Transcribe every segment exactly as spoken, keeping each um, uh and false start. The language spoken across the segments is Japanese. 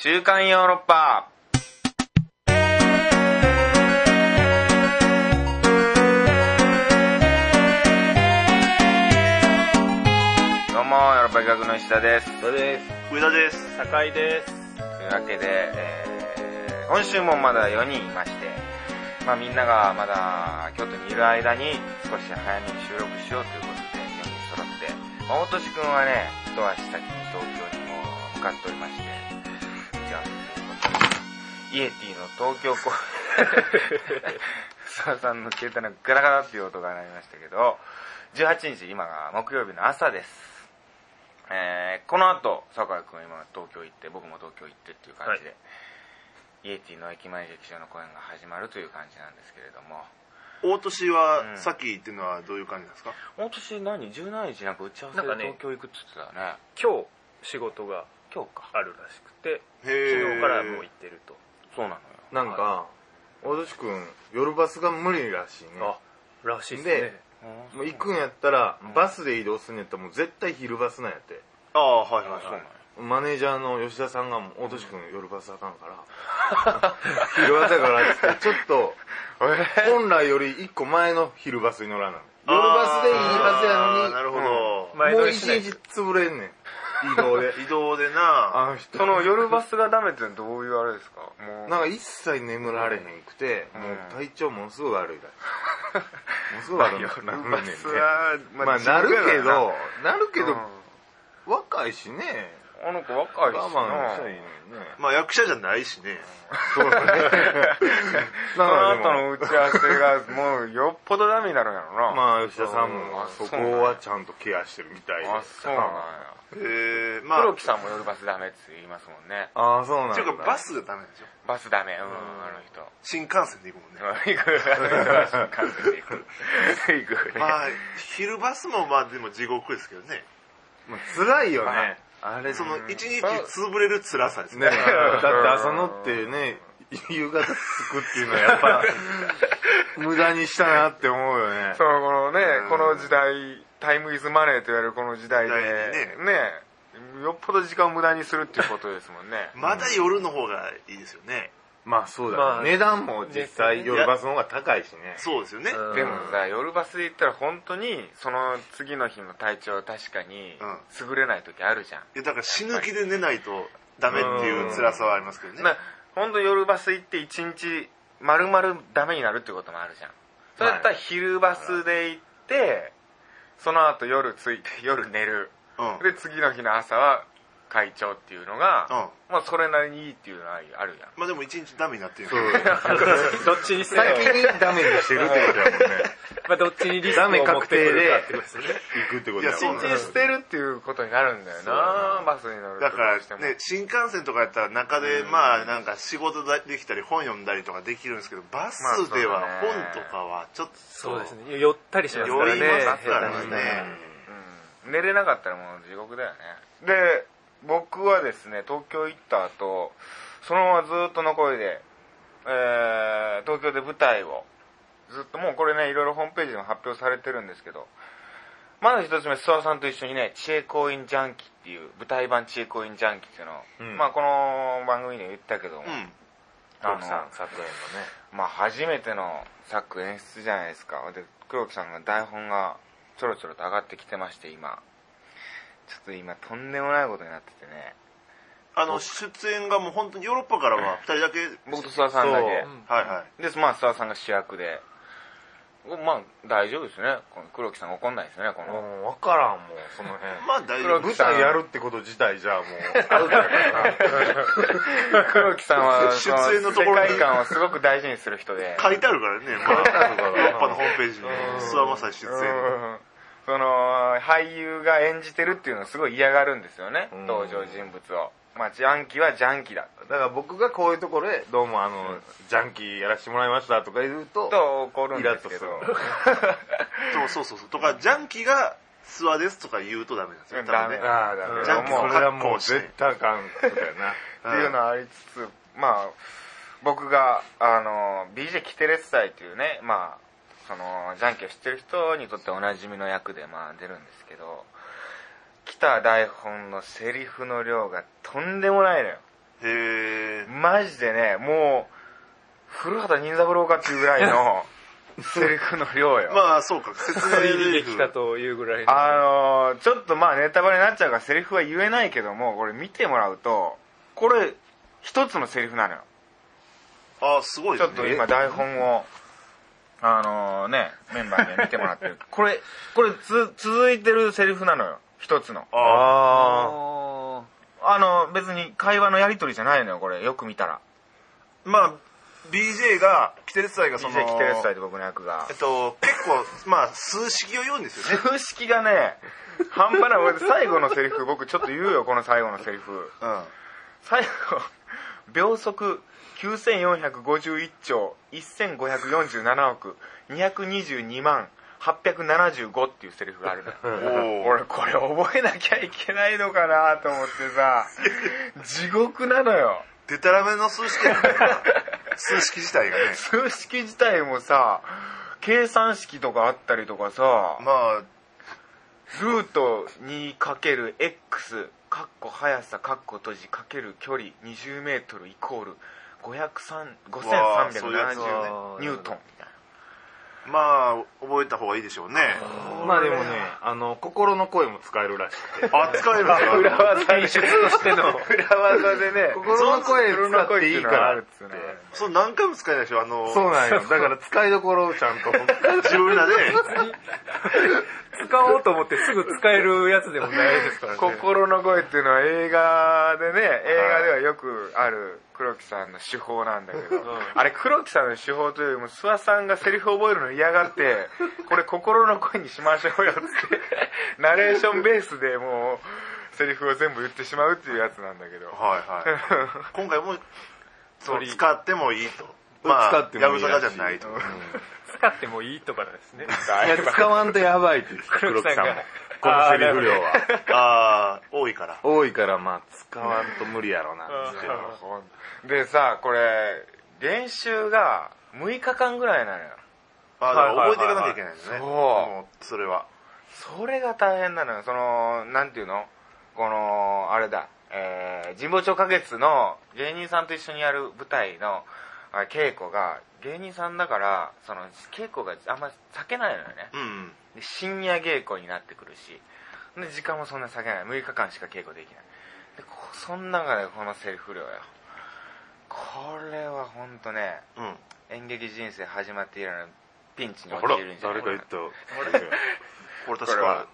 週刊ヨーロッパ。どうもヨーロッパ企画の石田です。 そうです。 上田です。 高井です。 というわけで、えー、今週もまだよにんいまして、まあみんながまだ京都にいる間に少し早めに収録しようということでよにん揃って、まあ、大俊くんはね、一足先に東京にも向かっておりまして、じゃあということで、イエティの東京公演、諏訪さんの携帯のガラガラっていう音が鳴りましたけど、じゅうはちにち、今が木曜日の朝です。えー、この後、酒井くんは今東京行って、僕も東京行ってっていう感じで、はい、イエティの駅前劇場の公演が始まるという感じなんですけれども。 大年は、うん、さっきっていうのはどういう感じなんですか？ 大年何？じゅうしちにちなんか打ち合わせで東京行くって言ってたよね。 今日仕事が今日かあるらしくて、昨日からもう行ってると。 そうなのよ。 なんか、大年くん、夜バスが無理らしいね。 あ、らしいですね。 もう行くんやったら、うん、バスで移動するんやったらもう絶対昼バスなんやって。 ああ、はいはいはい。そうなんや。 マネージャーの吉田さんが大年くん夜バスあかんから昼バスだからってちょっと本来より一個前の昼バスに乗らない。夜バスでいいはずやのに、 なるほど、 うん、もう一日潰れんねん。移動で移動でなあの人その夜バスがダメってどういうあれですか？ もうなんか一切眠られへんくて、うん、もう体調ものすごい悪いらしい。ものすごい悪いなるねんね。まあ、まあ、なるけどなるけど、うん、若いしね。 あの子若いしな。我慢したらいいのにね。 まあ役者じゃないしね。 そうだね。その後の打ち合わせがもうよっぽどダメになるんやろな。 まあ吉田さんもそこはちゃんとケアしてるみたいで。 あ、そうなんや。 えー、まあ黒木さんも夜バスダメって言いますもんね。 ああ、そうなんだ。 っていうかバスがダメなんですよ。 バスダメ。うん、あの人。 新幹線で行くもんね。 行く。新幹線で行く。行く。 まあ昼バスもまあでも地獄ですけどね。 まあ辛いよね。 あれその一日潰れる辛さですね。 だって朝乗ってね、夕方着くっていうのはやっぱ無駄にしたなって思うよね。 そう、このね、この時代、タイムイズマネーと言われるこの時代でね、ね、よっぽど時間を無駄にするっていうことですもんね。 まだ夜の方がいいですよね。 まあそうだ、ね、まあ、値段も実際夜バスの方が高いしね。 そうですよね。 でもさ、夜バスで行ったら本当にその次の日の体調は確かに優れない時あるじゃん。いやだから死ぬ気で寝ないとダメっていう辛さはありますけどね。 本当夜バス行って一日丸々ダメになるってこともあるじゃん。そうやったら昼バスで行って、その後夜着いて夜寝る。うん、で次の日の朝は会長っていうのが、うん、まあそれなりにいいっていうのはあるやん。 まあでも一日ダメになってる。 どっちにせよ先にダメにしてるってことだもんね。 まあどっちにリスクを持ってくるかってことですね。 行くってことだもんね。一日捨てるっていうことになるんだよな、バスに乗ると。 だからね、新幹線とかやったら中でまあなんか仕事できたり本読んだりとかできるんですけど、バスでは本とかはちょっとそうですね。寄ったりしますからね。 寄りますからね。 うん、寝れなかったらもう地獄だよね。で。僕はですね、東京行った後、そのままずっと残りで、えー、東京で舞台を、ずっともうこれね、いろいろホームページでも発表されてるんですけど、まず一つ目、諏訪さんと一緒にね、知恵行員ジャンキっていう、舞台版知恵行員ジャンキっていうのを、うん、まあこの番組で言ったけども、うん、 黒木さん、作演のね。 まあ初めての作演出じゃないですか。で、黒木さんが台本がちょろちょろと上がってきてまして、今。ちょっと今とんでもないことになっててね。 あの出演がもう本当にヨーロッパからはふたりだけ。 僕と諏訪さんだけ。はいはい。 でまあ諏訪さんが主役で、まあ大丈夫ですね。この黒木さん怒んないですね。この。 もう分からんもうその辺。 まあ大丈夫。 舞台やるってこと自体じゃもうアウトだから。 黒木さんは出演のところに世界観をすごく大事にする人で。 書いてあるからね。まあヨーロッパのホームページに諏訪正出演。 その俳優が演じてるっていうのをすごい嫌がるんですよね、登場人物を。まあジャンキはジャンキだ。 だから僕がこういうところでどうもあの、うん、ジャンキやらせてもらいましたとか言うとと怒るんですけど。 そうそうそうとかジャンキが諏訪ですとか言うとダメなんですよ。 ダメ。ああダメ。 ジャンキそれはもう絶対あかんことやな。っていうのはありつつ、まあ僕があの ビージェー キテレツ祭っていうね、まあそのジャンキを知ってる人にとっておなじみの役でまあ出るんですけど、来た台本のセリフの量がとんでもないのよ。 へマジでね、もう古畑任三郎かっていうぐらいのセリフの量よ。 まあそうか、説明できたというぐらいの。 あのー、ちょっとまあネタバレになっちゃうからセリフは言えないけども、これ見てもらうと、これ一つのセリフなのよ。 ああ、すごいですね。 ちょっと今台本を、あのー、ね、メンバーに見てもらってる。これ、これつ、続いてるセリフなのよ。一つの。 ああ。あの、別に会話のやりとりじゃないのよ、これ。よく見たら。 まあ、ビージェー が、キテレツ祭がその、 ビージェー キテレツ祭で僕の役が。 えっと、結構、まあ、数式を言うんですよね。 数式がね、半端ない。俺最後のセリフ、僕ちょっと言うよ、この最後のセリフ。 うん。 最後、秒速きゅうせんよんひゃくごじゅういっちょうせんごひゃくよんじゅうななおくにひゃくにじゅうにまんはっぴゃくななじゅうごっていうセリフがあるの。俺これ覚えなきゃいけないのかなと思ってさ、地獄なのよ。 デタラメの数式やね。数式自体がね。 数式自体もさ、計算式とかあったりとかさ、 まあ、 ルート にかけるエックス かっこ速さかっこ閉じかける距離にじゅうメートルイコールごせんさんびゃくななじゅうニュートンみたいな。 まあ覚えた方がいいでしょうね。 まあでもね、あの心の声も使えるらしくて。 あ、使えるんですか。 裏技演出としての裏技でね、 心の声使っていいからって。 そう何回も使えないでしょ。あのそうなんよ。だから使いどころをちゃんと自分らで使おうと思ってすぐ使えるやつでもないですからね。 心の声っていうのは映画でね、映画ではよくある黒木さんの手法なんだけど、うん、あれ黒木さんの手法というよりも諏訪さんがセリフ覚えるの嫌がって、これ心の声にしましょうよってナレーションベースでもうセリフを全部言ってしまうっていうやつなんだけど、 はいはい今回もそう使ってもいいと、まあ使ってもいいやぶさかじゃないと、うん、 使ってもいいとかですね。 使わんとやばいって言ってた黒木さんも。このセリフ量は。 ああ、多いから。 多いからまあ使わんと無理やろなってでさ、これ練習がむいかかんぐらいなのよ。 ああ、だから覚えていかなきゃいけないんですね。 そう。 もうそれは。 それが大変なのよ。そのなんていうの、このあれだ、えー、神保町花月の芸人さんと一緒にやる舞台の稽古が芸人さんだから、その稽古があんま避けないのよね。 うん、 で深夜稽古になってくるし、で時間もそんな避けない。むいかかんしか稽古できない。でその中でこのセリフ量よ。これはほんとね、 うん、 演劇人生始まって以来のピンチに陥るんじゃないかな。 誰か言ったこれ確か、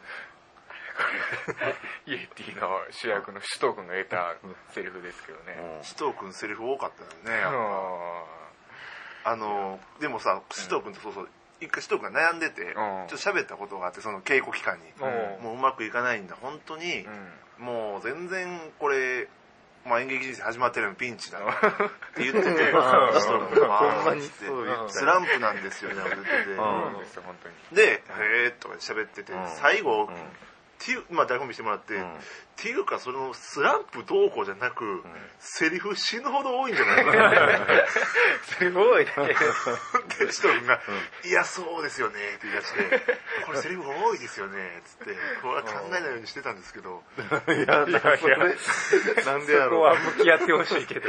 イエティの主役の首藤君が得たセリフですけどね。 首藤君セリフ多かったよね、やっぱ。あのでもさ、首藤君とそうそう、一回首藤君が悩んでて、ちょっと喋ったことがあって、その稽古期間に、もううまくいかないんだ、本当に、もう全然これ、まあ、演劇人生始まってるのピンチだって言ってて、首藤君がほんまにスランプなんですよね、言ってて、で、へーとか喋ってて、最後、っていう、まあ台本見せてもらって、うん、っていうかそのスランプどうこうじゃなく、うん、セリフ死ぬほど多いんじゃないかなセリフ多いねで人が、うん、いやそうですよねって言い出してこれセリフ多いですよねつってこれは考えないようにしてたんですけどいやいやいやなんでやろう、 そこは向き合ってほしいけど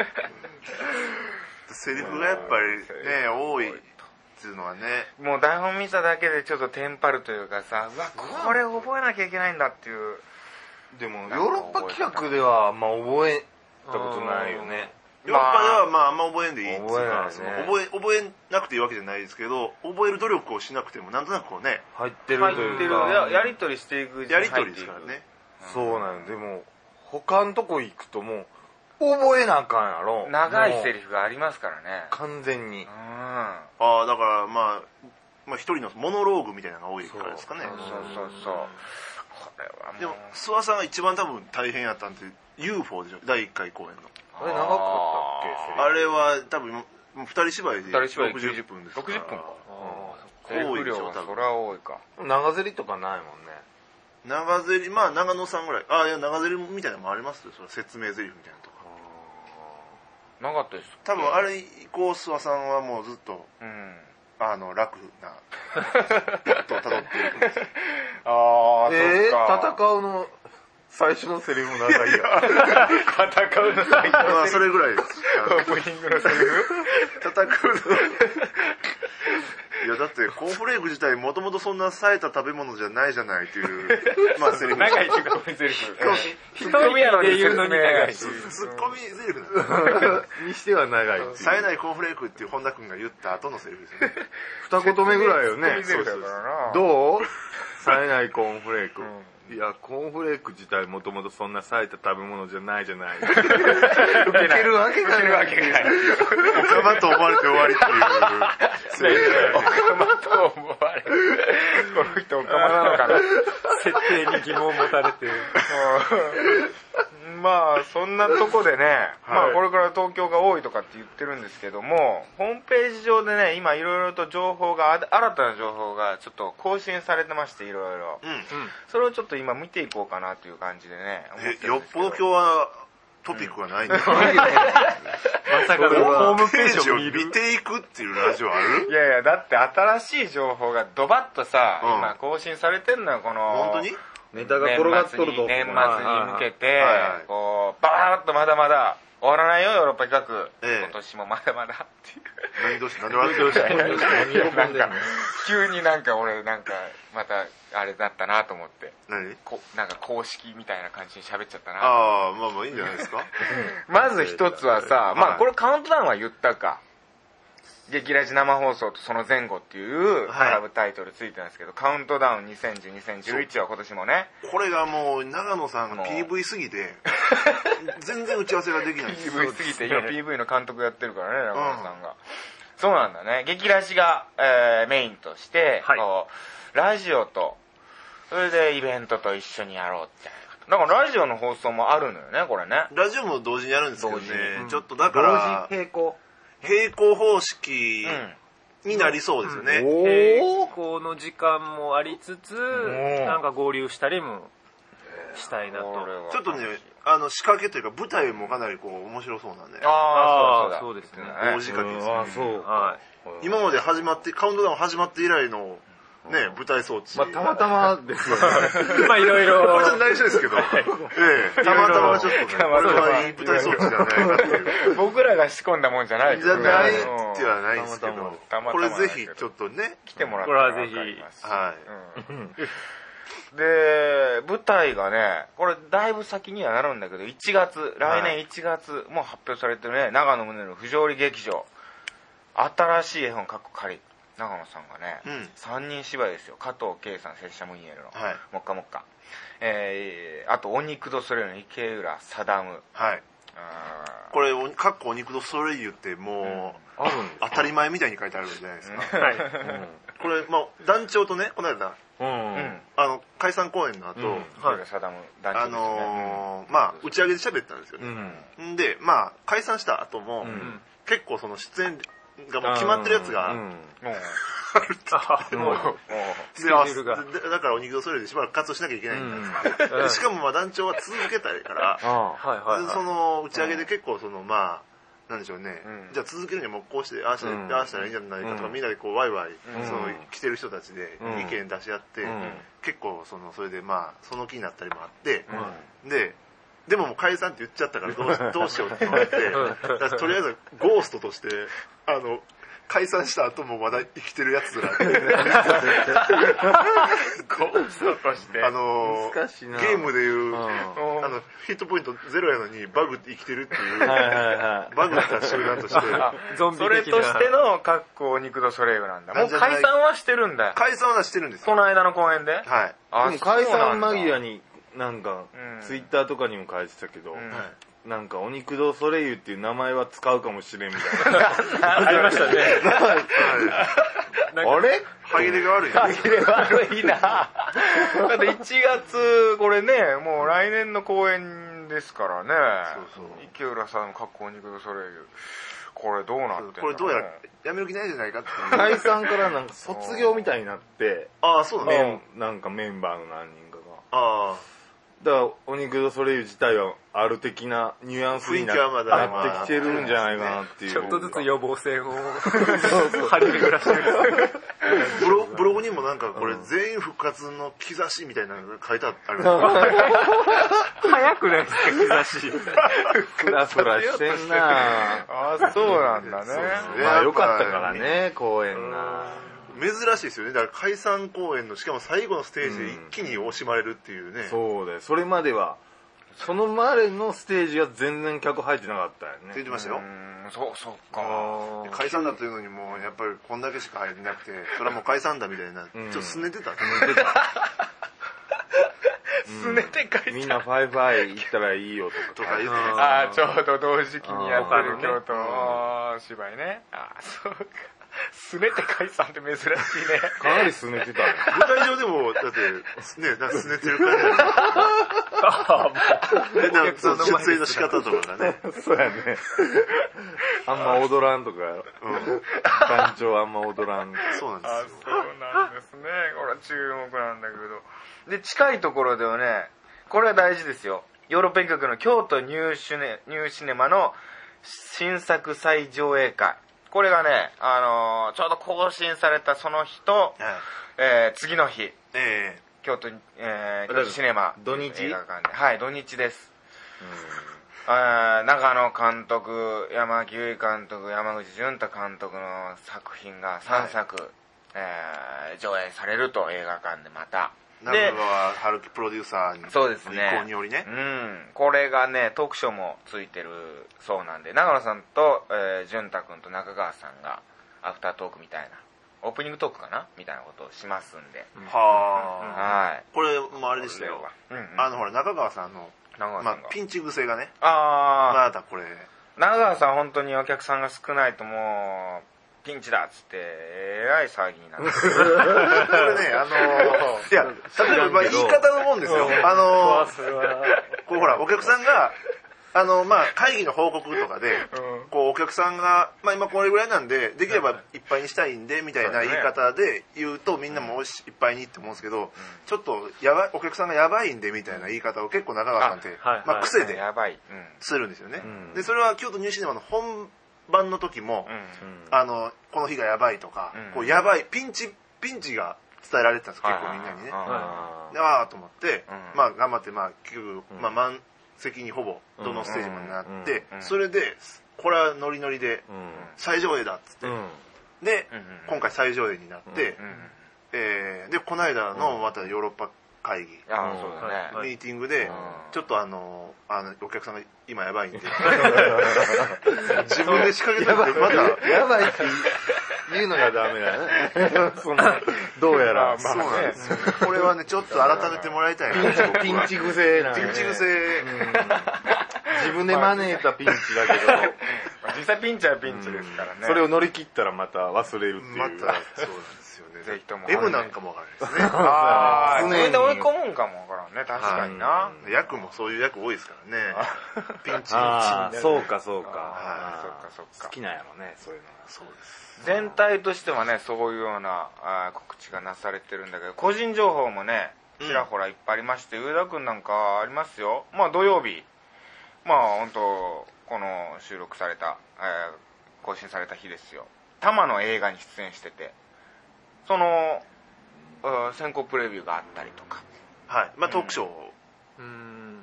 セリフがやっぱりね多いっていうのはね、 もう台本見ただけでちょっとテンパるというかさ、うわこれ覚えなきゃいけないんだっていう。 でもヨーロッパ企画ではあんま覚えたことないよね。 ヨーロッパではまああんま覚えんでいいっていうか、その覚え覚えなくていいわけじゃないですけど、覚える努力をしなくてもなんとなくこうね入ってるというか、 や, やり取りしていくやり取りですからね。 そうなの。でも他のとこ行くともう覚えなあかんやろ。 長いセリフがありますからね。 完全に。うん、 ああだからまあまあ一人のモノローグみたいなのが多いからですかね。 そうそうそう。これはもう。 でも諏訪さんが一番多分大変やったんって ユーフォー でしょ。だいいっかい公演の。 あれ長かったっけ？ あれは多分二人芝居でろくじゅっぷんですから。 ろくじゅっぷんか。 多いでしょ多分。 それは多いか。 長ゼリとかないもんね。 長ゼリまあ長野さんぐらい。あいや長ゼリみたいなのもありますよ。その説明ゼリフみたいなとか。 なかったです。 多分あれ以降諏訪さんはもうずっと、うん、あの楽なと辿っていくんです。 ああ、 えー、 そっか。 戦うの最初のセリフ長いや。 戦うの最初まあそれぐらいです。 オープニングのセリフ戦うの。いやだってコーンフレーク自体もともとそんな冴えた食べ物じゃないじゃないっていうまあセリフ。 長いツッコミセリフ。一人やのに言うのに長い。 ツッコミセリフにしては長い。 冴えないコーンフレークっていう本田君が言った後のセリフですよね。 二言目ぐらいよね。 そうそうそう。 どう？冴えないコーンフレーク。いや、コーンフレーク自体もともとそんな冴えた食べ物じゃないじゃない。受けるわけがない。 おかまと思われて終わりっていう。 おかまと思われる。この人おかまなのかな。設定に疑問を持たれてる。 まあそんなとこでね、まあこれから東京が多いとかって言ってるんですけども、ホームページ上でね、今いろいろと情報が、新たな情報がちょっと更新されてまして、いろいろ。それをちょっと今見ていこうかなという感じでね。 え、よっぽど今日はトピックがないんだ。まさかのホームページを見ていくっていうラジオある？ いやいや、だって新しい情報がドバッとさ、今更新されてんのよ、この。 本当に？ ネタが転がっとると年末に向けて、こう、バーッとまだまだ終わらないよ、ヨーロッパ企画。今年もまだまだっていう。 何どうして何で笑ってる？ なんか、急になんか俺なんか、また、あれだったなと思って。 何？ こなんか公式みたいな感じに喋っちゃったな。 ああ、まあまあいいんじゃないですか。 まず一つはさ、まあこれカウントダウンは言ったか。激ラジ生放送とその前後っていうサブタイトルついてるんですけど、カウントダウンにせんじゅう、にせんじゅういちは今年もね。 これがもう長野さんが ピーブイ すぎて、全然打ち合わせができない。 ピーブイ すぎて、今 ピーブイ の監督やってるからね、長野さんが。そうなんだね。激ラジが、えー、メインとして、はい、こうラジオと、それでイベントと一緒にやろうって。だからラジオの放送もあるのよね、これね。 ラジオも同時にやるんですけどね。うん、ちょっとだから、 同時並行並行方式になりそうですよね。 うん、並行の時間もありつつ、なんか合流したりもしたいなと。 ちょっとね、あの仕掛けというか舞台もかなりこう面白そうなんで。 ああ、 そうですね。 大仕掛けですね。 あそう。 はい。今まで始まってカウントダウン始まって以来のね、舞台装置。 まあ、たまたまですよね。 まあ、いろいろ。 これちょっと内緒ですけど。ええ、たまたまちょっとね、これはいい舞台装置じゃないかっていう。 僕らが仕込んだもんじゃないですよね。じゃないってはないですけど、これぜひちょっとね、 来てもらって。 これはぜひ。 はい。 で、舞台がね、これだいぶ先にはなるんだけど、いちがつ、来年いちがつも発表されてるね、長野宗の不条理劇場。新しい絵本かっこ仮。長野さんがね、うん、さんにん芝居ですよ。加藤圭さん、拙者ムニエルの、はい、もっかもっか、えー、あとお肉ドソレイユの池浦定ム、 はい、これかっこお肉ドソレイユってもう、うん、当たり前みたいに書いてあるじゃないですか、はい、うん、これ、まあ、団長とねこの間、うん、あの解散公演の後、うん、 はい、定ム団長ですよね、 あのー、まあ打ち上げで喋ったんですよね、うん、でまあ解散した後も、うん、結構その出演がもう決まってるやつがあるってもうだからお肉ドソレイユでしばらく活動しなきゃいけないんだ、うん、しかもまあ団長は続けたいからその打ち上げで結構そのまあなんでしょうね、うん、じゃあ続けるにはもうこうしてああしたら、うん、ああしたらいいんじゃないかとか、うん、みんなでこうワイワイ、うん、その来てる人たちで意見出し合って、うん、結構そのそれでまあその気になったりもあって、うん、ででももう解散って言っちゃったからどう し, どうしようって思ってだとりあえずゴーストとしてあの解散した後もまだ生きてるやつらゴーストとしてあのゲームでいう、うん、あのヒットポイントゼロやのにバグって生きてるっていうはいはい、はい、バグった集団としてゾンビそれとしてのかっこお肉ドソレイユなんだ。もう解散はしてるんだよ。 解散はしてるんですよ。 この間の公演で。 はい。 あでも解散間際になんか、うん、ツイッターとかにも書いてたけど、うん、なんかお肉ドソレイユっていう名前は使うかもしれんみたいなありましたねあれ歯切れが悪い歯切れ悪いなだっていちがつこれねもう来年の公演ですからね。そうそう池浦さんのかっこお肉ドソレイユこれどうなってんの。 これどうやらやめる気ないじゃないかっていう解散からなんか卒業みたいになってああそうだねなんかメンバーの何人かがああだからお肉とソレイユ自体はある的なニュアンスになってきてるんじゃないかなっていう。 ちょっとずつ予防線を張り巡らしてる。 ブロブログにもなんかこれ全員復活の兆しみたいなのが書いてあるんですよ。 早くないですか、兆し。 フラフラしてんなああ、そうなんだね。 まあよかったからね、公演が。 珍しいですよね。だから解散公演のしかも最後のステージで一気に惜しまれるっていうね。 そうで、それまではその前のステージは全然客入ってなかったよね。 って言ってましたよ。 そう、そっか。 解散だというのにもうやっぱりこんだけしか入ってなくて、それはもう解散だみたいな、ちょっとすねてた。すねてた。 すねて解散。 みんなファイファイ行ったらいいよとか。 とか言ってます。 ああ、ちょうど同時期にやってる京都の芝居ね。ああ、そうか。すねて解散って珍しいね。 かなりすねてたね。 舞台上でも、だって、ね、なんかすねてる感じなんですよ。で、なんかその出演の仕方とかがね。 そうやね。あんま踊らんとか、団長あんま踊らん。 そうなんですよ。 あ、そうなんですね。これは注目なんだけど。で、近いところではね、これは大事ですよ。ヨーロッパ局の京都ニューシネ、ニューシネマの新作再上映会。これがね、あのー、ちょうど更新されたその日と、はい、えー、次の日、えー、京都、えー、京都シネマ土日映画館で、はい、土日です。あ長野監督、山木結衣監督、山口純太監督の作品がさんさく、はい、えー、上映されると映画館でまた。 中川春樹プロデューサーにそうですね。 意向によりね。 うん。これがね、トークショーもついてるそうなんで、長野さんと、えー、淳太くんと中川さんがアフタートークみたいな、オープニングトークかなみたいなことをしますんで。 はあ。はい。 これもあれでしたよ。うんうん、あのほら、中川さんの、まあ、ピンチ癖がね。ああ。まだこれ。 中川さん本当にお客さんが少ないともう、ピンチだっつって、えらい騒ぎになって。これね、あのー、いや、例えば言い方のもんですよ。あのー、こうほら、お客さんが、あの、まあ、会議の報告とかで、こう、お客さんが、まあ今これぐらいなんで、できればいっぱいにしたいんで、みたいな言い方で言うと、みんなもおいしいっぱいにって思うんですけど、ちょっと、やばい、お客さんがやばいんで、みたいな言い方を結構中川さんって、まあ癖でするんですよね。で、それは京都ニューシネマの本版の時も、うん、あのこの日がやばいとか、うん、こうやばいピンチピンチが伝えられてたんです結構みんなにね。でああと思って、うん、まあ頑張ってまあ結局、うんまあ、満席にほぼどのステージもなって、うん、それでこれはノリノリで再上映だっつって、うん、で、うん、今回再上映になって、うんえー、でこの間のまたヨーロッパ会議、 あそうだね、 ミーティングで、ちょっとあの、あのお客さんが今やばいんで、自分で仕掛けたってまた、 やばいって言うのがダメだね。そのどうやら、 そうなんですよ。これはね、ちょっと改めてもらいたいな。 ピンチ癖なんピンチ癖。 自分で招いたピンチだけど、 実際ピンチはピンチですからね。 それを乗り切ったらまた忘れるっていう。 また、そうなんですよね。 ぜひとも。 M なんかもわからないですね。 ああ、それで追い込むんかもわからんね。確かにな。 役もそういう役多いですからね。ピンチああ、そうかそうか。 そうかそうか。 好きなんやろね、そういうのが。 そうです。 全体としてはね、そういうような告知がなされてるんだけど、個人情報もね、ちらほらいっぱいありまして、上田くんなんかありますよ。まあ土曜日、まあ本当この収録された、えー、更新された日ですよ。タマの映画に出演してて、その先行プレビューがあったりとか、 はい、まあトークショー、 うん、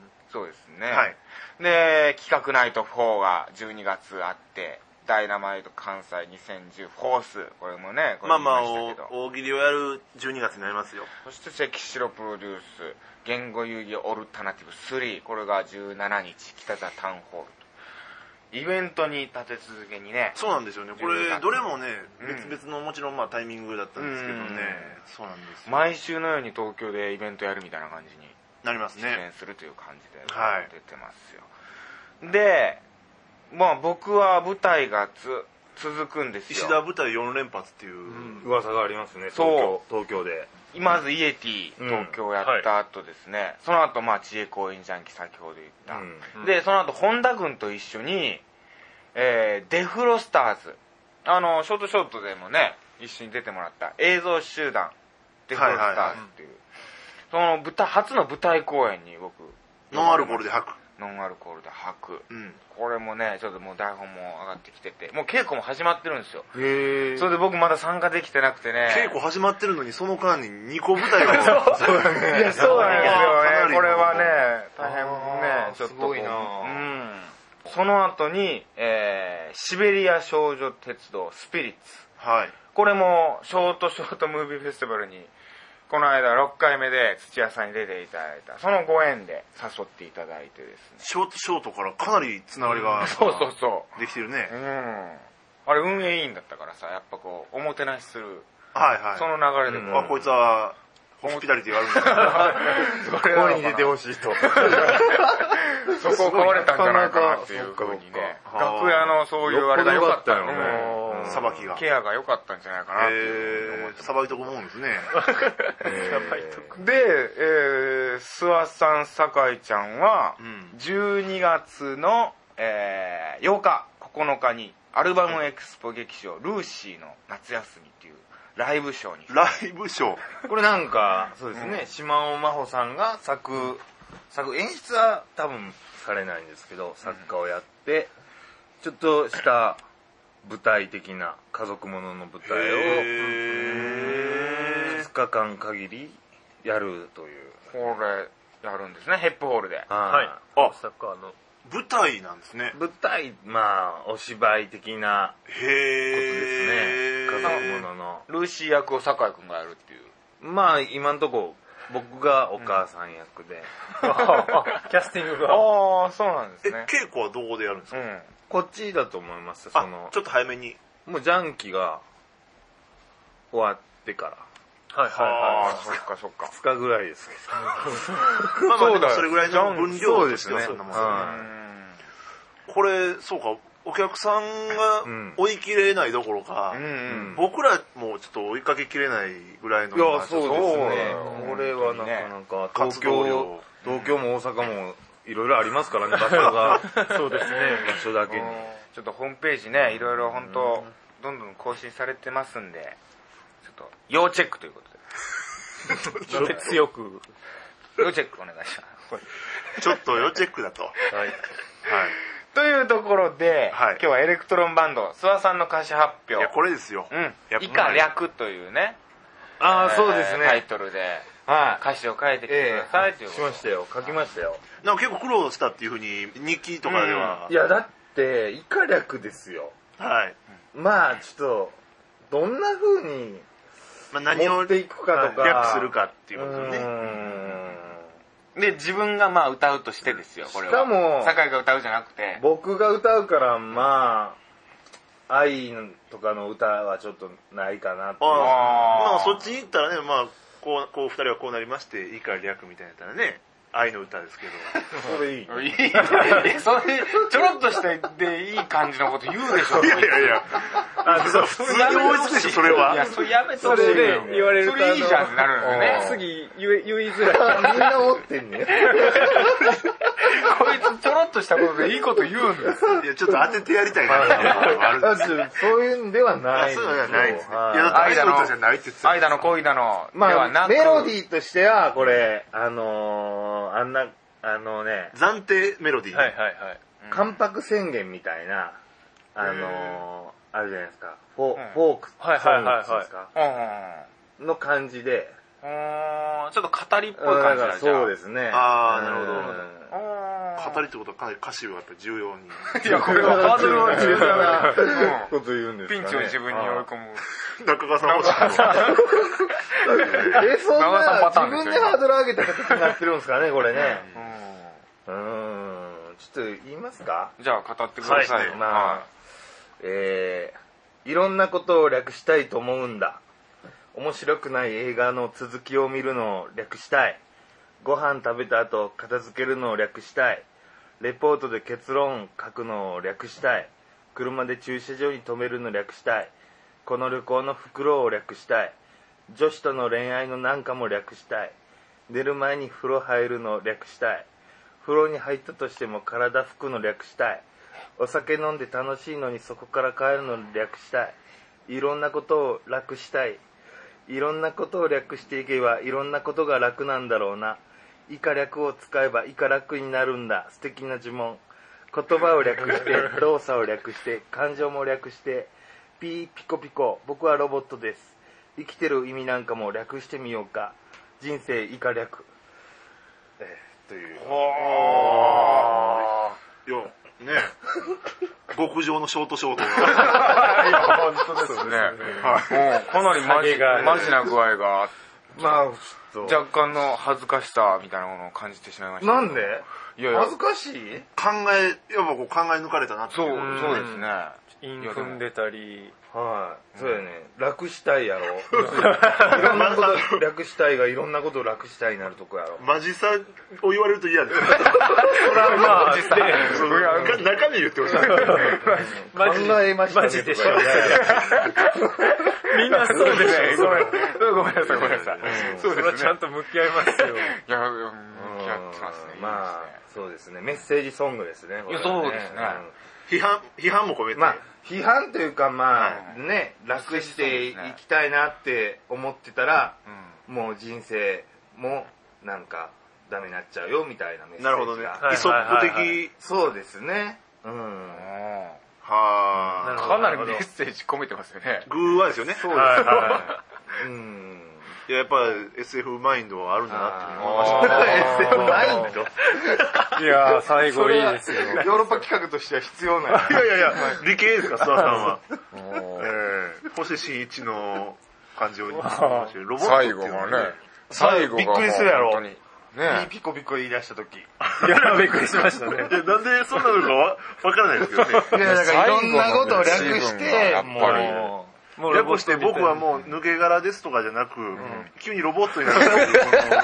そうですね。 はい。 で企画ナイトフォーがじゅうにがつあって、ダイナマイト関西にせんじゅうフォース、これもね、これまあまあ大喜利をやるじゅうにがつになりますよ。 そして関城プロデュース言語遊戯オルタナティブスリー、これがじゅうしちにち北座タウンホールとイベントに立て続けにね。 そうなんですよね。これどれもね、別々のもちろんまあタイミングだったんですけどね、うん、そうなんですよ。 毎週のように東京でイベントやるみたいな感じになりますね。 出演するという感じで出てますよ、はい、でまあ僕は舞台がつ続くんですよ。 石田舞台よんれんぱつっていう、うん、 噂がありますね。東京、東京でまずイエティ東京やった後ですね、うんはい、その後まあ知恵公演ジャンキさっきほど言った、うん、でその後本田君と一緒に、えー、デフロスターズ、あのショートショートでもね一緒に出てもらった映像集団デフロスターズっていう、はいはいはい、 その舞台、初の舞台公演に僕、 ノンアルコールで吐く。 ノンアルコールで吐く。 うん。 これもね、ちょっともう台本も上がってきてて、もう稽古も始まってるんですよ。 へそれで僕まだ参加できてなくてね。 稽古始まってるのにその間ににこ舞台が。 そうだね。いや、そうなんですよね。これはね、大変ね、ちょっと。 すごいな。 うん。その後に、えー、シベリア少女鉄道スピリッツ。 はい。 これも、ショートショートムービーフェスティバルに、この間ろっかいめで土屋さんに出ていただいた、そのご縁で誘っていただいてですね。 ショートショートからかなりつながりが、 そうそうそう。 できてるね。 うん。あれ運営委員だったからさ、やっぱこう、おもてなしする。 はいはい。 その流れでこう、 あ、こいつは、ホスピタリティがあるんだ。 ここに出てほしいと。 そこを買われたんじゃないかなっていう風にね。楽屋のそういうあれが良かったよね。 さばきが。 ケアが良かったんじゃないかなっていう。さばいとこ思うんですね。 で、えー、諏訪さん、酒井ちゃんは、じゅうにがつの、えー、ようか、ここのかに、アルバムエクスポ劇場、ルーシーの夏休みっていうライブショーに。 ライブショーこれなんか、そうですね、島尾真帆さんが作、作、演出は多分されないんですけど、作家をやって、ちょっとした舞台的な家族ものの舞台をふつかかん限りやるという。 これやるんですね、ヘップホールで。 はい。 あ、 サッカーの舞台なんですね。 舞台、まあ、お芝居的なことですね。家族ものの。 ルーシー役を酒井くんがやるっていう。 まあ、今んとこ、僕がお母さん役で。 キャスティングが。 ああ、そうなんですえ、 ね。 稽古はどこでやるんですか？ こっちだと思います。そのちょっと早めに。 もうジャンキが終わってから。 はいはいはい。 ああ、そっかそっか。 ふつかぐらいですけど。まあまあ、それぐらいの分量としてはそんなもんですね。これ、そうか、お客さんが追い切れないどころか、僕らもちょっと追いかけきれないぐらいの。 いや、そうですね。これはなかなか、東京、東京も大阪もいろいろありますからね、場所が。 そうですね。 場所だけに。 ちょっとホームページね、いろいろ本当どんどん更新されてますんで、ちょっと要チェックということで。 ちょっと強く。 要チェックお願いします。 ちょっと要チェックだと。はい。はい。 というところで、 はい、 今日はエレクトロンバンド、諏訪さんの歌詞発表。いや、これですよ。 うん。以下略というね。 ああ、そうですね。 タイトルで、歌詞を書いてきてくださいということ。 しましたよ。書きましたよ。 なんか結構苦労したっていうふうに、日記とかでは。 いや、だって、以下略ですよ。 はい。 まあ、ちょっと、どんな風に、 まあ、何を持っていくかとか。 略するかっていうことですね。 で、自分がまあ歌うとしてですよ、これは。 しかも、 酒井が歌うじゃなくて。 僕が歌うから、まあ、愛とかの歌はちょっとないかなって。 あまあ、そっちに行ったらね、まあ、こう、こう二人はこうなりまして、以下略みたいなやったらね、愛の歌ですけど。 それいい。いいそれ、ちょろっとしてでいい感じのこと言うでしょ。 いやいやいや。あ、普通に思いつくでしょ、それは。 いや、それやめてそれで言われると。 それいいじゃんってなるんだよね。 次言いづらい。 みんな思ってんね。 こいつちょろっとしたことでいいこと言うんです。 いや、ちょっと当ててやりたいなっていうのがあるんですよ。 そういうんではない。 そういうのではないですね。いや、だって愛の歌じゃないって言ってた。 愛だの恋だの。 まあ、メロディーとしては、これ、あのー、あんな、あのね、 暫定メロディー。 はいはいはい。 関白宣言みたいな、あのー、あるじゃないですか。フォー、フォークソングですか。の感じで。 ちょっと語りっぽい感じだ。 そうですね。 ああ、なるほど。語りってことはかなり歌詞をやっぱり重要に。 いや、これはハードルは重要なこと言うんですかね。 ピンチを自分に追い込む。 中川さん欲しい。 え、そんな、自分でハードル上げた形になってるんですかね、これね。うん。ちょっと言いますか？ じゃあ語ってください。 まあ、えー、いろんなことを略したいと思うんだ。面白くない映画の続きを見るのを略したい。ご飯食べた後片付けるのを略したい。レポートで結論書くのを略したい。車で駐車場に止めるのを略したい。この旅行の袋を略したい。女子との恋愛のなんかも略したい。寝る前に風呂入るのを略したい。風呂に入ったとしても体拭くの略したい。お酒飲んで楽しいのにそこから帰るのを略したい。いろんなことを楽したい。 いろんなことを略していけばいろんなことが楽なんだろうな。以下略を使えば以下楽になるんだ。素敵な呪文。言葉を略して動作を略して感情も略してピーピコピコ。僕はロボットです。生きてる意味なんかも略してみようか。人生以下略、えー、という。 はあ。いやね極上のショートショートが本当ですね。はい。かなりマジマジな具合が、 まあ若干の恥ずかしさみたいなものを感じてしまいました。 なんで？いやいや恥ずかしい？ 考えやっぱこう考え抜かれたなって。 そうそうですね。 韻踏んでたり。 はい、そうやね。楽したいやろ。いろんなこと楽したいがいろんなことを楽したいになるとこやろ。 マジさを言われると嫌です。それはまあ、実際、 中身言ってほしい。 考えましたね。マジでしょ。 みんなそうですね。 ごめんなさい、ごめんなさい。 そうですね。ちゃんと向き合いますよ。 いや、向き合ってますね。 まあ、そうですね。メッセージソングですね。 そうですね。 批判、批判も込めて。 まあ、批判というかまあ、ね、楽していきたいなって思ってたら、もう人生もなんかダメになっちゃうよみたいなメッセージが。 なるほどね。イソップ的。 そうですね。うん。 はあ。かなりメッセージ込めてますよね。 グーはですよね。 そうですね。うん。 いや、やっぱ エスエフ マインドはあるんだなって思いました。 エスエフ マインドいやー、最後いいですよ。 ヨーロッパ企画としては必要ない。 いやいやいや、理系ですか、諏訪さんは。星新一の感じをロボット最後がね、最後がびっくりするやろ。 ね、 ピコピコ言い出した時。いや、びっくりしましたね。 なんでそんなのかわからないですけどね。 いや、だからいろんなことを略して、もう、 略して僕はもう抜け殻ですとかじゃなく、急にロボットになったっていう。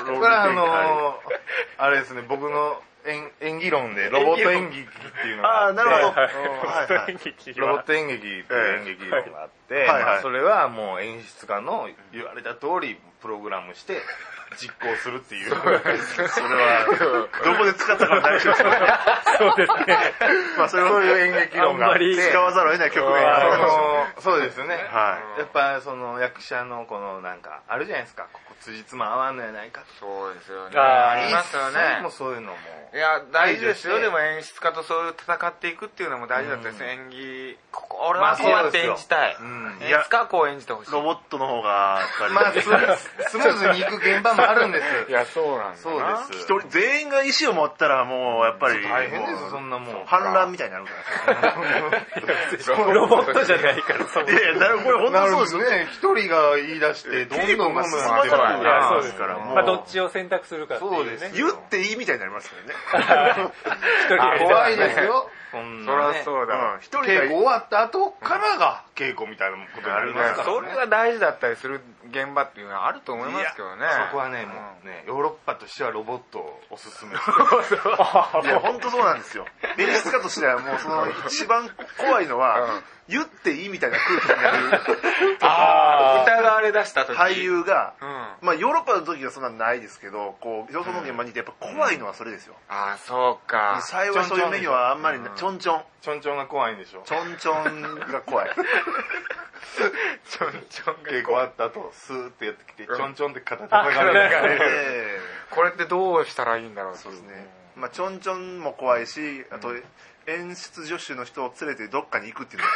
これはあの、あれですね、僕の演技論でロボット演劇っていうのがあって、 ああ、なるほど。 ロボット演劇っていう演劇論があって、それはもう演出家の言われた通りプログラムして実行するっていう。それは、どこで使ったか大丈夫ですか？ そうですね。 まあ、それはそういう演劇論があって、 使わざるを得ない局面があります。 そうですね。 はい。 やっぱその役者のこのなんか、あるじゃないですか。ここ辻褄合わんのやないか。 そうですよね。 ありますよね。もうそういうのも。 いや、大事ですよ。でも演出家とそういう戦っていくっていうのも大事だったですね。演技、ここ、俺はこうやって演じたい。演出家はこう演じてほしい。 ロボットの方が、やっぱり。 まあ、スムーズに行く現場もあるんです。 いや、そうなんです。 そうです。 一人、全員が意思を持ったらもう、やっぱり。 大変ですよ、そんなもん。 反乱みたいになるから。 ロボットじゃないから、 そう。いやいや、これ本当そうですよね。一人が言い出して、どんどんどんどん進まざるを得ない。 そうですから。まあ、どっちを選択するかっていうね。 言っていいみたいになりますからね。 怖いですよ。 そりゃそうだ。 一人稽古終わった後からが稽古みたいなことになりますから。 それが大事だったりする現場っていうのはあると思いますけどね。 そこはね、もうね、ヨーロッパとしてはロボットをおすすめ。いや、本当そうなんですよ。演出家としてはもうその一番怖いのは、言っていいみたいな空気になる。 ああ、疑われ出した時。 俳優が、まあヨーロッパの時はそんなないですけど、こう、よその現場にいてやっぱ怖いのはそれですよ。 ああ、そうか。 幸いそういう目にはあんまり、ちょんちょん。 ちょんちょんが怖いんでしょ。 ちょんちょんが怖い。 ちょんちょんが稽古終わった後、スーってやってきて、ちょんちょんって肩叩かれる。 これってどうしたらいいんだろう。 そうですね。まあちょんちょんも怖いし、あと、演出助手の人を連れてどっかに行くっていうの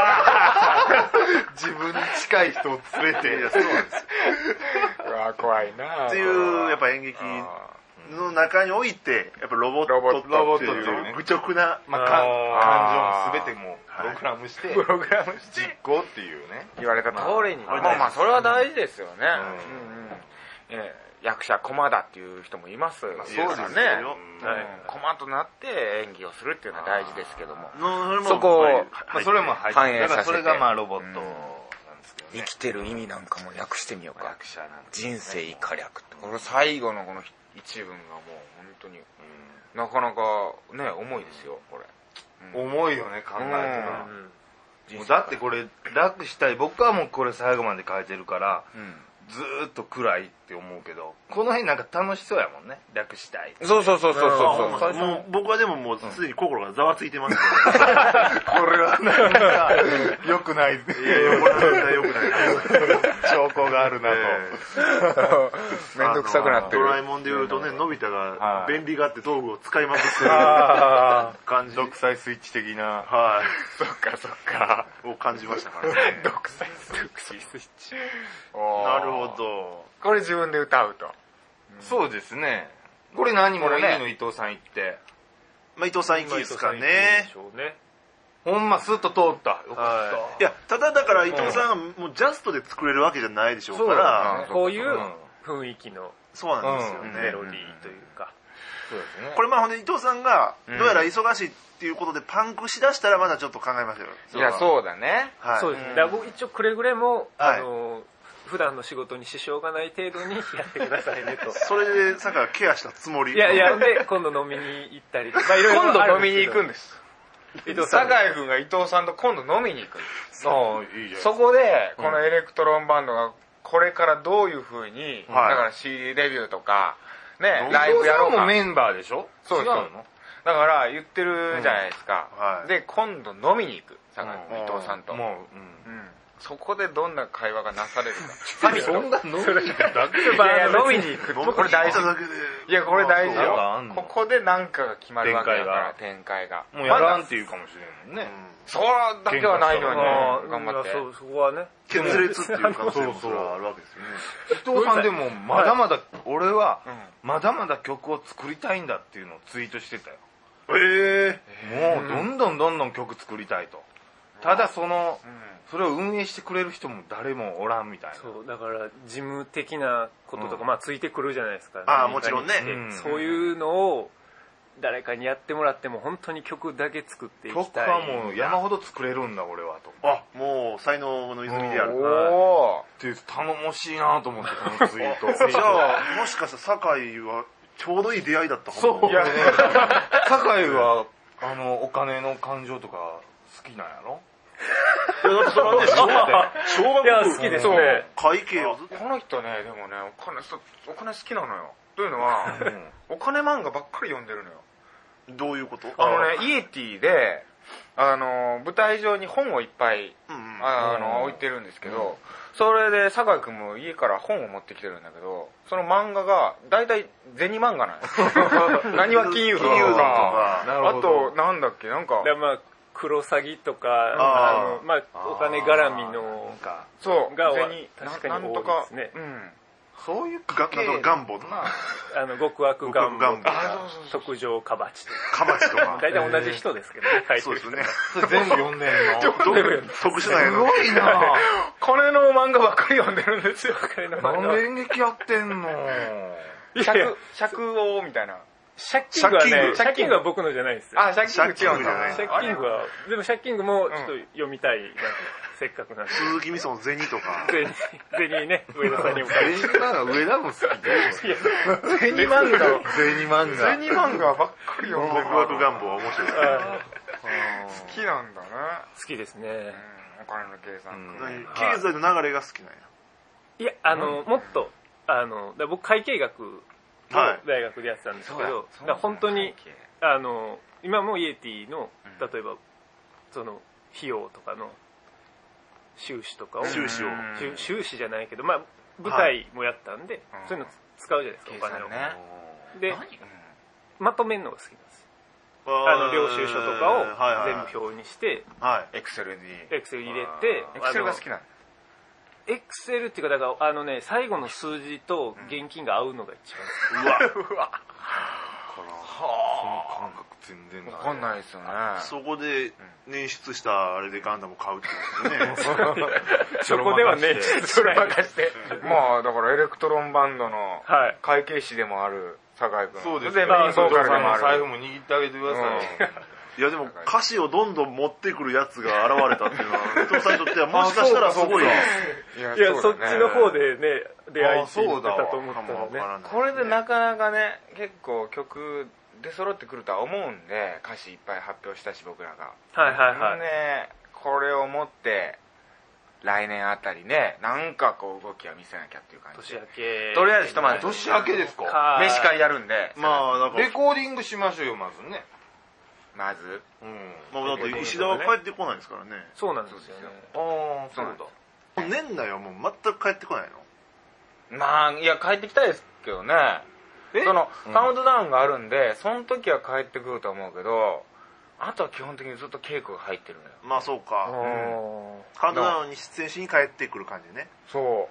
自分に近い人を連れて。 いや、そうなんですよ。 うわ、怖いなっていう、やっぱ演劇の中において、やっぱロボットっていう愚直な、 まあ、感情を全てもプログラムして、 プログラムして実行っていうね。 言われた通りに。まあまあ、それは大事ですよね。役者駒だっていう人もいますからね。駒となって演技をするっていうのは大事ですけども。そこを、 それも反映させて。だからそれがまあロボットなんですけどね。 生きてる意味なんかも略してみようか。 役者なん人生以下略って。これ最後のこの一文がもう本当に、なかなかね、重いですよ、これ。 重いよね、考えてたら。だってこれ、楽したい。僕はもうこれ最後まで書いてるから、ずーっと暗いって思うけど、この辺なんか楽しそうやもんね。略したい。 そうそうそうそうそう。 もう僕はでももうすでに心がざわついてますけど、 これはなんか、よくくない。いやいや、これ絶対良くない。 証拠があるなと。 めんどくさくなってる。 ドラえもんで言うとね、のび太が便利があって道具を使いまくってる感じ。 独裁スイッチ的な。 はい。 そっかそっか。 を感じましたからね。 独裁スイッチ。 なるほど。 これ自分で歌うと。 そうですね。これ何もいいの、伊藤さん言って。 まあ伊藤さん行きですかね。 ほんまスッと通った。よかった。 いや、ただだから伊藤さんがもうジャストで作れるわけじゃないでしょうから。 こういう雰囲気のそうなんですよね。 メロディーというか。 そうですね。 これまあほんで伊藤さんがどうやら忙しいっていうことでパンクしだしたらまだちょっと考えますよ。 いや、そうだね。 そうですね。だから僕一応くれぐれも、あの、普段の仕事に支障がない程度にやってくださいねと。 それで、さっきからケアしたつもり。 いやいや、で、今度飲みに行ったりとか。 今度飲みに行くんです。 伊藤さん。 酒井君が伊藤さんと今度飲みに行くんです。 ああ、いいじゃん。 そこで、このエレクトロンバンドがこれからどういう風に、だから シーディー レビューとか、ね、ライブやろうか。伊藤さんもメンバーでしょ？ そうそう。だから言ってるじゃないですか。で、今度飲みに行く。酒井君、伊藤さんと。もう、うんそこでどんな会話がなされるか。 サミットそんな飲みに行くだけいやいや、飲みに行く。これ大事。いや、これ大事よ。ここで何かが決まるわけだから、展開が。 もうやらんって言うかもしれんもんね。 そうだけはないのに、頑張って。 そこはね。 決裂っていう可能性もそれはあるわけですよね。 伊藤さんでも、まだまだ、俺は、まだまだ曲を作りたいんだっていうのをツイートしてたよ。 ええ。もう、どんどんどんどん曲作りたいと。ただその、それを運営してくれる人も誰もおらんみたいな。 そう、だから事務的なこととか、まあついてくるじゃないですか。 ああ、もちろんね。 そういうのを誰かにやってもらっても本当に曲だけ作っていきたい。 曲はもう山ほど作れるんだ俺はと。 あ、もう才能の泉である。 おーって頼もしいなと思ってこのツイート。 じゃあ、もしかしたら酒井はちょうどいい出会いだったかも。 そう。いやね、酒井は、あの、お金の感情とか好きなんやろ？ いや、だってそれはね、小学校好きですね。 会計をずっと。 この人ね、でもね、お金、お金好きなのよ。というのは、お金漫画ばっかり読んでるのよ。 どういうこと？ あのね、イエティで、あの、舞台上に本をいっぱい、あの、置いてるんですけど、それで、酒井くんも家から本を持ってきてるんだけど、その漫画が、だいたい銭漫画なんですよ。何は金融とか、あと、なんだっけ、なんか、 クロサギとか、あの、まあ、お金絡みの、 そう、 が、 銭、 確かに多いですね。 そういうか、願望とか。 あの、極悪願望とか、特上カバチとか。 カバチとか。 大体同じ人ですけどね、書いてる。 そうですね。 全部読んでんの。 特殊なんやすごいな金の漫画ばっかり読んでるんですよ、金の漫画。 なんで演劇やってんの尺、尺を、みたいな。 シャッキングはね、シャッキングは僕のじゃないですよ。 あ、シャッキング違うんだね。 シャッキングは、でもシャッキングもちょっと読みたい、せっかくなんで。 鈴木みその銭とか。 銭、銭ね、上田さんにも書いて。 銭漫画、上田も好きで。 銭漫画。 銭漫画。 銭漫画ばっかり読んでる。 極悪願望は面白い。 好きなんだね。 好きですね。 お金の計算。 経済の流れが好きなんや。 いや、あの、もっと、あの、僕会計学、大学でやってたんですけど、本当に、あの、今もイエティの、例えば、その、費用とかの、収支とかを、 収支を。 収支じゃないけど、まあ、舞台もやったんで、そういうの使うじゃないですか、お金を。で、まとめるのが好きなんですよ。あの、領収書とかを全部表にして、 エクセルに。 エクセル入れて、 エクセルが好きなの。 エクセルっていうか、だから、あのね、最後の数字と現金が合うのが一番好き。 うわ。うわ。 その感覚全然わかんないですよね。 そこで捻出したあれでガンダム買うってことね。 そこではね、 それ任して。まあ、だからエレクトロンバンドの会計士でもある酒井君。 そうです。 で、メインボーカルでもある。 財布も握ってあげてください。 いやでも歌詞をどんどん持ってくるやつが現れたっていうのは、伊藤さんにとってはもしかしたらすごい。いや、そっちの方でね、出会いって言ってたと思ったらね。 これでなかなかね、結構曲出揃ってくるとは思うんで、歌詞いっぱい発表したし僕らが。 はいはいはい。 ね、これを持って、来年あたりね、なんかこう動きは見せなきゃっていう感じ。 年明け。 とりあえずひとまず。 年明けですか？ 飯会やるんで。 まあ、なんか。 レコーディングしましょうよ、まずね。 まず。 うん。まあだって石田は帰ってこないですからね。 そうなんですよね。 ああ、そうだ。年内はもう全く帰ってこないの？ まあ、いや、帰ってきたいですけどね。その、カウントダウンがあるんで、その時は帰ってくると思うけど、あとは基本的にずっと稽古が入ってるのよ。 まあそうか。カウントダウンに出演しに帰ってくる感じね。 そう。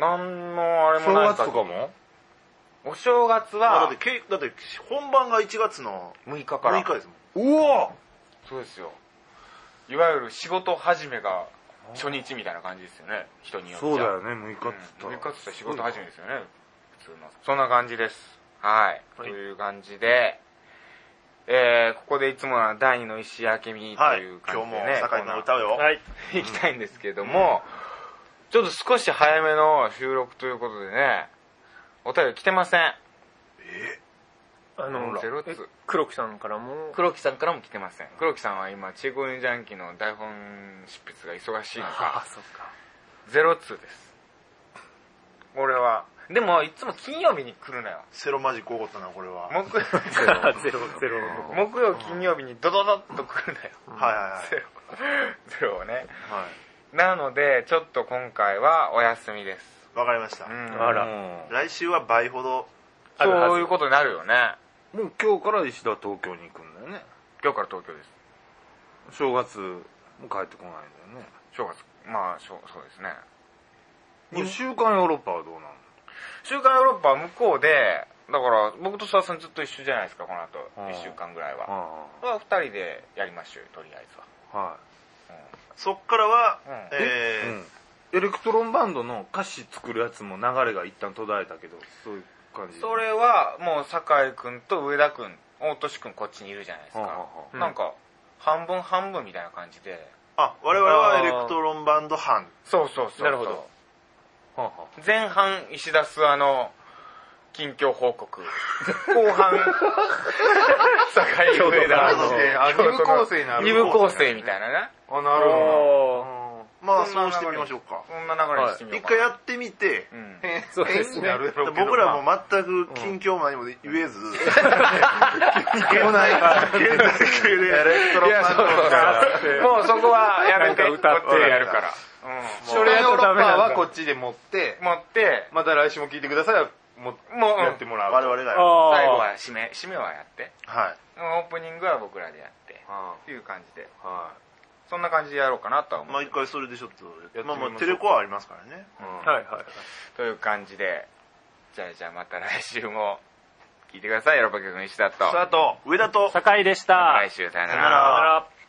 なんのあれもないか。 正月とかも？ お正月は、 だって、だって本番がいちがつのむいかから。 むいかですもん。 うわそうですよ。いわゆる仕事始めが初日みたいな感じですよね。人によっては。 そうだよね、むいかっつったら。 むいかっつったら仕事始めですよね。普通の。そんな感じです。はい。という感じで、えー、ここでいつものだいにの石明美という感じでね。 今日も酒井君の歌うよ。 はい。 行きたいんですけども、ちょっと少し早めの収録ということでね、お便り来てません。 えあの、 ゼロツ黒木さんからも。 黒木さんからも来てません。黒木さんは今、チーコインジャンキーの台本執筆が忙しいのか、 あ、そっか。 ゼロツーです。俺は。でも、いつも金曜日に来るのよ。 セロマジック起こったな、これは。 木曜ゼロ、ゼロ。 木曜、金曜日にドドドッと来るのよ。 はいはいはい。 ゼロ。ゼロをね。 はなので、ちょっと今回はお休みです。 い。わかりました。 うんあら。 来週は倍ほど。 そういうことになるよね。 もう今日から石田は東京に行くんだよね。 今日から東京です。 正月も帰ってこないんだよね。 正月。まあ、そうですね。 これ週刊ヨーロッパはどうなの？ 週刊ヨーロッパは向こうで、だから僕と諏訪さんずっと一緒じゃないですか、この後。いっしゅうかんぐらいは。はふたりでやりましょうよ、とりあえずは。 はい。 そっからは、 うんえーうんエレクトロンバンドの歌詞作るやつも流れが一旦途絶えたけど、そういう感じ。 それはもう酒井くんと上田くん、大俊くんこっちにいるじゃないですか。 はあはあなんか、半分半分みたいな感じで。 あ、我々はエレクトロンバンド班。 そうそうそう。 なるほど。 はあは前半石田諏訪の近況報告。後半、酒井上田のあ、二部構成になる。 二部構成みたいなね。 あ、なるほど。 まあそうしてみましょうか。 そんな流れにしてみようかな。 一回やってみて、 うん。 そうですね。 僕らも全く近況も何も言えず、 来ないから。 現在系で。 エレクトロンバンドもうそこはやめて、 なんか歌ってこっちでやるから。 それヨーロッパはこっちで持って、 持って、 また来週も聞いてください。ももう、 やってもらう。 我々がやる。 最後は締め、締めはやって。 はい。 オープニングは僕らでやって。 はっていう感じで。 い。はそんな感じでやろうかなとは思う。 まあ一回それでちょっと、 てみましょうまあまあテレコはありますからね。 い。 はいはい。 という感じで、じゃあじゃあまた来週も聞いてください。ヨーロッパ局の石田と。 さあと、上田と、 酒井でした。 来週さよなさよなら。 ら。 さよなら。